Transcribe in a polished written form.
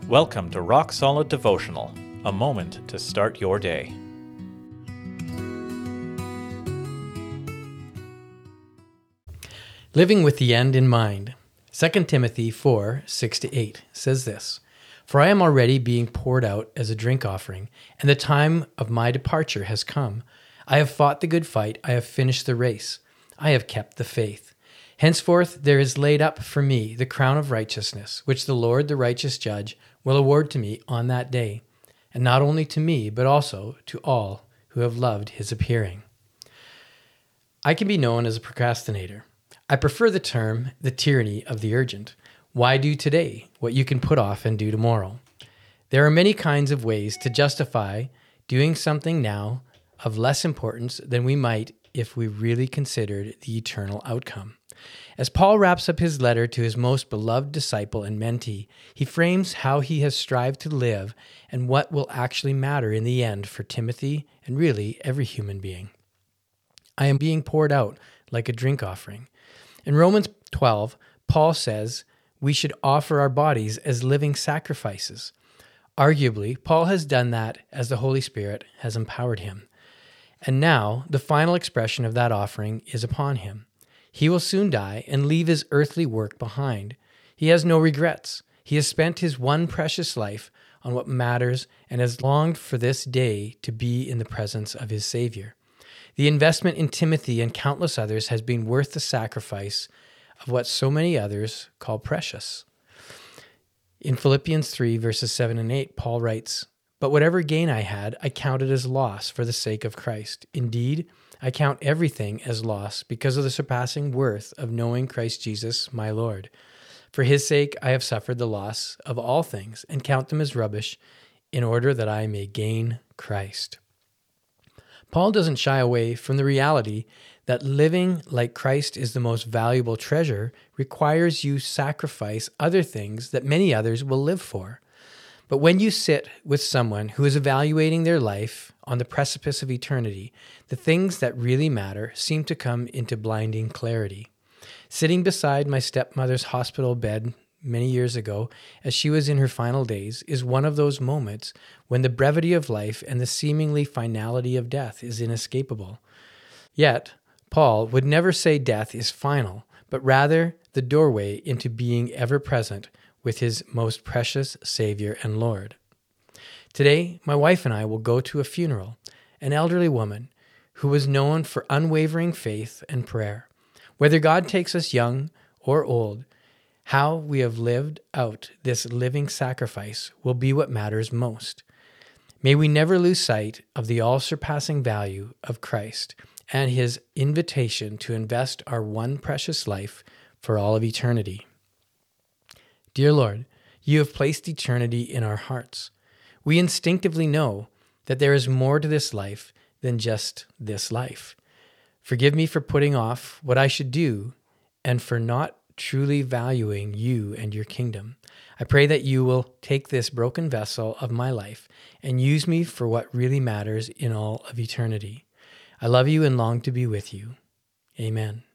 Welcome to Rock Solid Devotional, a moment to start your day. Living with the end in mind. 2 Timothy 4, 6-8 says this, "For I am already being poured out as a drink offering, and the time of my departure has come. I have fought the good fight, I have finished the race, I have kept the faith. Henceforth there is laid up for me the crown of righteousness, which the Lord, the righteous judge, will award to me on that day, and not only to me, but also to all who have loved his appearing." I can be known as a procrastinator. I prefer the term, the tyranny of the urgent. Why do today what you can put off and do tomorrow? There are many kinds of ways to justify doing something now of less importance than we might if we really considered the eternal outcome. As Paul wraps up his letter to his most beloved disciple and mentee, he frames how he has strived to live and what will actually matter in the end for Timothy and really every human being. I am being poured out like a drink offering. In Romans 12, Paul says we should offer our bodies as living sacrifices. Arguably, Paul has done that as the Holy Spirit has empowered him. And now, the final expression of that offering is upon him. He will soon die and leave his earthly work behind. He has no regrets. He has spent his one precious life on what matters and has longed for this day to be in the presence of his Savior. The investment in Timothy and countless others has been worth the sacrifice of what so many others call precious. In Philippians 3, verses 7 and 8, Paul writes, "But whatever gain I had, I counted as loss for the sake of Christ. Indeed, I count everything as loss because of the surpassing worth of knowing Christ Jesus, my Lord. For his sake I have suffered the loss of all things and count them as rubbish in order that I may gain Christ." Paul doesn't shy away from the reality that living like Christ is the most valuable treasure requires you sacrifice other things that many others will live for. But when you sit with someone who is evaluating their life on the precipice of eternity, the things that really matter seem to come into blinding clarity. Sitting beside my stepmother's hospital bed many years ago, as she was in her final days, is one of those moments when the brevity of life and the seemingly finality of death is inescapable. Yet, Paul would never say death is final, but rather the doorway into being ever present with his most precious Savior and Lord. Today, my wife and I will go to a funeral, an elderly woman who was known for unwavering faith and prayer. Whether God takes us young or old, how we have lived out this living sacrifice will be what matters most. May we never lose sight of the all-surpassing value of Christ and his invitation to invest our one precious life for all of eternity. Dear Lord, you have placed eternity in our hearts. We instinctively know that there is more to this life than just this life. Forgive me for putting off what I should do and for not truly valuing you and your kingdom. I pray that you will take this broken vessel of my life and use me for what really matters in all of eternity. I love you and long to be with you. Amen.